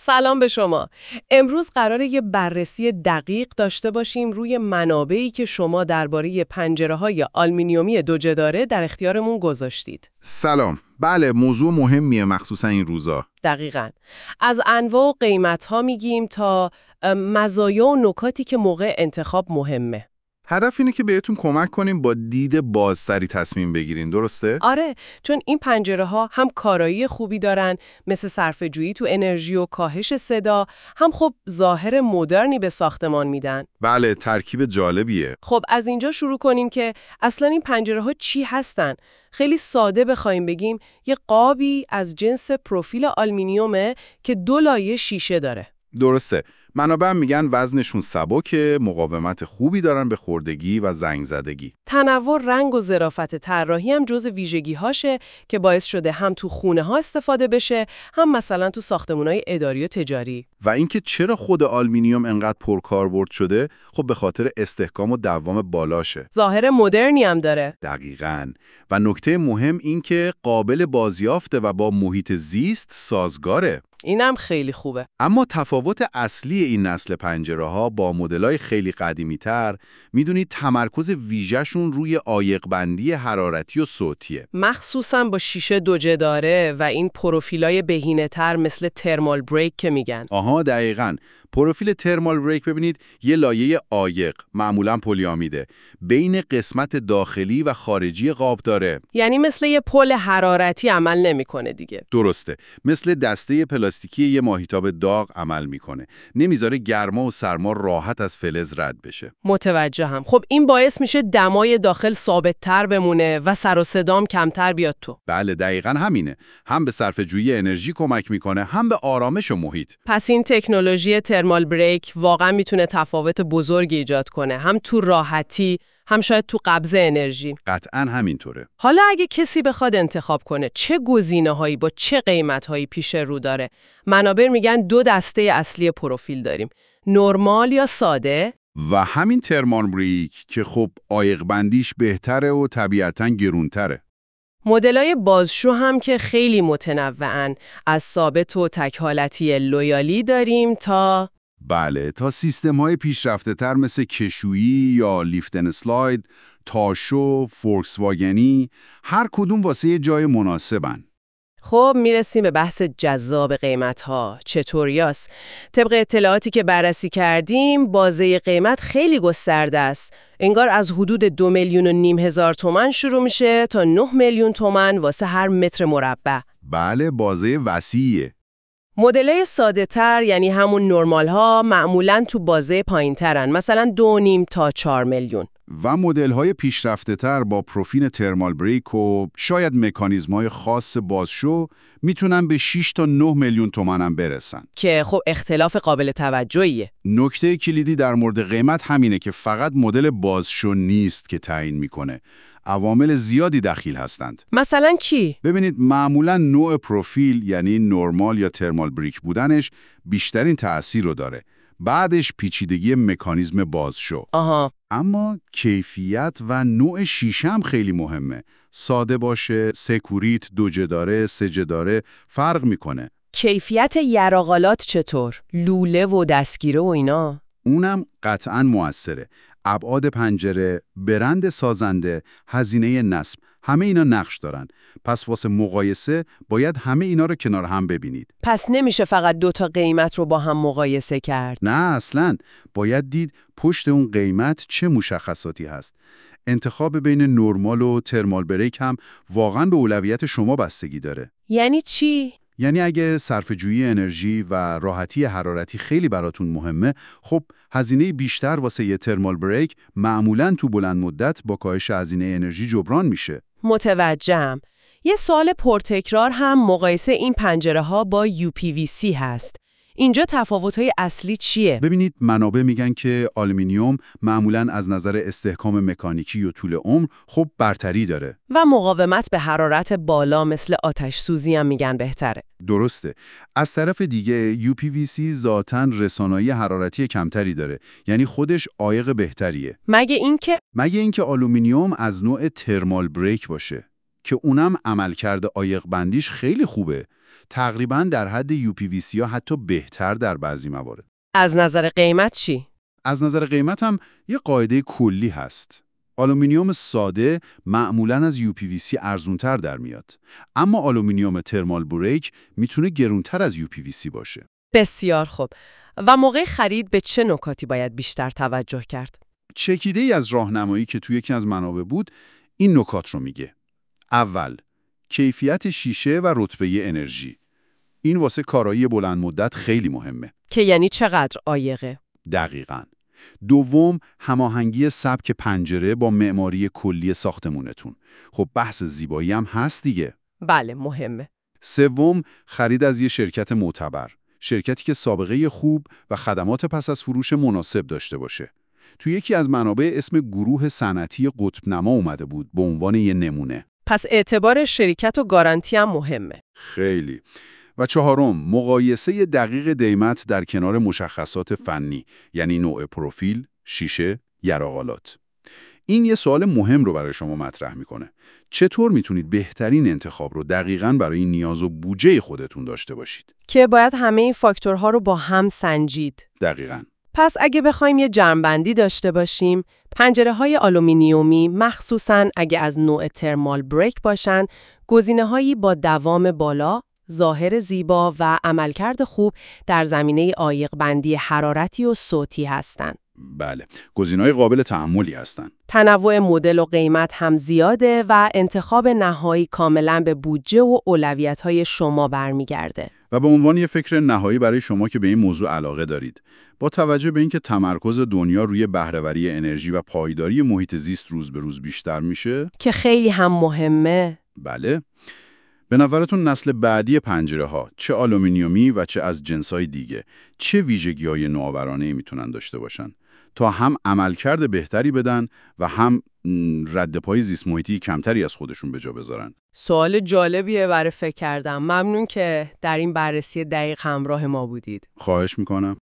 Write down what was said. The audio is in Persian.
سلام به شما. امروز قراره یه بررسی دقیق داشته باشیم روی منابعی که شما درباره پنجره‌های آلومینیومی دوجداره در اختیارمون گذاشتید. سلام. بله، موضوع مهمیه مخصوصا این روزا. دقیقاً. از انواع و قیمت‌ها میگیم تا مزایا و نکاتی که موقع انتخاب مهمه. هدف اینه که بهتون کمک کنیم با دید بازتری تصمیم بگیرین، درسته؟ آره، چون این پنجره‌ها هم کارایی خوبی دارن مثل صرفه‌جویی تو انرژی و کاهش صدا، هم خب ظاهر مدرنی به ساختمان میدن. بله، ترکیب جالبیه. خب از اینجا شروع کنیم که اصلا این پنجره‌ها چی هستن؟ خیلی ساده بخوایم بگیم یه قابی از جنس پروفیل آلومینیومه که 2 لایه شیشه داره. درسته. منابع میگن وزنشون سبکه، مقاومت خوبی دارن به خوردگی و زنگ زدگی. تنوع رنگ و ظرافت طراحی هم جزو ویژگی‌هاشه که باعث شده هم تو خونه‌ها استفاده بشه، هم مثلا تو ساختمان‌های اداری و تجاری. و اینکه چرا خود آلومینیوم انقدر پرکاربرد شده؟ خب به خاطر استحکام و دوام بالاشه. ظاهر مدرنی هم داره. دقیقاً. و نکته مهم این که قابل بازیافته و با محیط زیست سازگاره. اینم خیلی خوبه. اما تفاوت اصلی این نسل پنجره‌ها با مدل‌های خیلی قدیمی‌تر، میدونید تمرکز ویژه‌شون روی عایق‌بندی حرارتی و صوتیه. مخصوصاً با شیشه دوجداره و این پروفیلای بهینه‌تر مثل ترمال بریک که میگن. آها، دقیقاً. پروفیل ترمال بریک ببینید یه لایه عایق، معمولاً پلیامیده، بین قسمت داخلی و خارجی قاب داره. یعنی مثل یه پل حرارتی عمل نمی‌کنه دیگه. درسته. مثل دسته پلاستیکی یه ماهیتاب داغ عمل میکنه. نمیذاره گرما و سرما راحت از فلز رد بشه. متوجهم. خب این باعث میشه دمای داخل ثابت‌تر بمونه و سر و صدام کمتر بیاد تو. بله، دقیقاً همینه. هم به صرفه‌جویی انرژی کمک میکنه، هم به آرامش و محیط. پس این تکنولوژی ترمال بریک واقعا میتونه تفاوت بزرگی ایجاد کنه، هم تو راحتی، هم شاید تو قبض انرژی. قطعاً همینطوره. حالا اگه کسی بخواد انتخاب کنه چه گزینه‌هایی با چه قیمت‌هایی پیش رو داره، منابع میگن 2 دسته اصلی پروفیل داریم، نرمال یا ساده. و همین ترمال بریک که خب عایق بندیش بهتره و طبیعتاً گرونتره. مدل‌های بازشو هم که خیلی متنوعن، از ثابت و تک حالتی لویالی داریم تا تا سیستم‌های پیشرفته‌تر مثل کشویی یا لیفت ان اسلاید، تاشو، فولکس واگنی، هر کدوم واسه یه جای مناسبن. خب میرسیم به بحث جذاب قیمت‌ها. چطوریاست؟ طبق اطلاعاتی که بررسی کردیم، بازه قیمت خیلی گسترده است. انگار از حدود 2,500,000 تومان شروع میشه تا 9,000,000 تومان واسه هر متر مربع. بله، بازه وسیعه. مدل‌های ساده‌تر یعنی همون نرمال ها معمولاً تو بازه پایین‌ترن، مثلا 2,5 تا 4 میلیون. و مدل‌های پیشرفته‌تر با پروفیل ترمال بریک و شاید مکانیزم‌های خاص بازشو میتونن به 6 تا 9 میلیون تومان هم برسن. که خب اختلاف قابل توجهیه. نکته کلیدی در مورد قیمت همینه که فقط مدل بازشو نیست که تعیین میکنه. عوامل زیادی دخیل هستند. مثلا کی؟ ببینید، معمولا نوع پروفیل یعنی نرمال یا ترمال بریک بودنش بیشترین تأثیر رو داره. بعدش پیچیدگی مکانیزم بازشو. آها. اما کیفیت و نوع شیشه هم خیلی مهمه. ساده باشه، سکوریت، دوجداره، سه‌جداره فرق میکنه. کیفیت یراقالات چطور؟ لوله و دستگیره و اینا؟ اونم قطعاً موثره. ابعاد پنجره، برند سازنده، هزینه نصب، همه اینا نقش دارن. پس واسه مقایسه باید همه اینا رو کنار هم ببینید. پس نمیشه فقط 2 تا قیمت رو با هم مقایسه کرد. نه اصلاً. باید دید پشت اون قیمت چه مشخصاتی هست. انتخاب بین نرمال و ترمال بریک هم واقعاً به اولویت شما بستگی داره. یعنی چی؟ یعنی اگه صرفه‌جویی انرژی و راحتی حرارتی خیلی براتون مهمه، خب هزینه بیشتر واسه یه ترمال بریک معمولاً تو بلند مدت با کاهش هزینه انرژی جبران میشه. متوجهم. یه سوال پرتکرار هم مقایسه این پنجره‌ها با UPVC هست. اینجا تفاوت‌های اصلی چیه؟ ببینید، منابع میگن که آلومینیوم معمولاً از نظر استحکام مکانیکی و طول عمر خب برتری داره. و مقاومت به حرارت بالا مثل آتش سوزی هم میگن بهتره. درسته. از طرف دیگه UPVC ذاتاً رسانایی حرارتی کمتری داره. یعنی خودش عایق بهتریه. مگه اینکه آلومینیوم از نوع ترمال بریک باشه که اونم عملکرد عایق بندیش خیلی خوبه. تقریباً در حد UPVC یا حتی بهتر در بعضی موارد. از نظر قیمت چی؟ از نظر قیمت هم یه قاعده کلی هست. آلومینیوم ساده معمولاً از UPVC ارزونتر در میاد. اما آلومینیوم ترمال بریک میتونه گرونتر از UPVC باشه. بسیار خوب. و موقع خرید به چه نکاتی باید بیشتر توجه کرد؟ چکیده‌ای از راهنمایی که توی یکی از منابع بود این نکات رو میگه. اول، کیفیت شیشه و رتبه انرژی. این واسه کارایی بلند مدت خیلی مهمه. که یعنی چقدر عایقه؟ دقیقاً. دوم، هماهنگی سبک پنجره با معماری کلی ساختمونتون. خب بحث زیبایی هم هست دیگه. بله، مهمه. سوم، خرید از یه شرکت معتبر. شرکتی که سابقه خوب و خدمات پس از فروش مناسب داشته باشه. توی یکی از منابع اسم گروه صنعتی قطب‌نما اومده بود به عنوان یه نمونه. پس اعتبار شرکت و گارانتی هم مهمه. خیلی. و چهارم، مقایسه دقیق قیمت در کنار مشخصات فنی، یعنی نوع پروفیل، شیشه، یراقالات. این یه سوال مهم رو برای شما مطرح میکنه. چطور میتونید بهترین انتخاب رو دقیقاً برای نیاز و بودجه خودتون داشته باشید؟ که باید همه این فاکتورها رو با هم سنجید. دقیقاً. پس اگه بخوایم یه جمع‌بندی داشته باشیم، پنجره‌های آلومینیومی مخصوصاً اگه از نوع ترمال بریک باشن، گزینه‌هایی با دوام بالا، ظاهر زیبا و عملکرد خوب در زمینه عایق بندی حرارتی و صوتی هستند. بله، گزینه‌های قابل تأملی هستن. تنوع مدل و قیمت هم زیاده و انتخاب نهایی کاملاً به بودجه و اولویت‌های شما برمیگرده. و به عنوان یه فکر نهایی برای شما که به این موضوع علاقه دارید، با توجه به اینکه تمرکز دنیا روی بهره‌وری انرژی و پایداری محیط زیست روز به روز بیشتر میشه، که خیلی هم مهمه. بله، به نظرتون نسل بعدی پنجره‌ها، چه آلومینیومی و چه از جنس‌های دیگه، چه ویژگی‌های نوآورانه‌ای میتونن داشته باشن تا هم عملکرد بهتری بدن و هم رد پای زیست محیطی کمتری از خودشون به جا بذارن؟ سوال جالبیه برای فکر کردم. ممنون که در این بررسی دقیق همراه ما بودید. خواهش میکنم.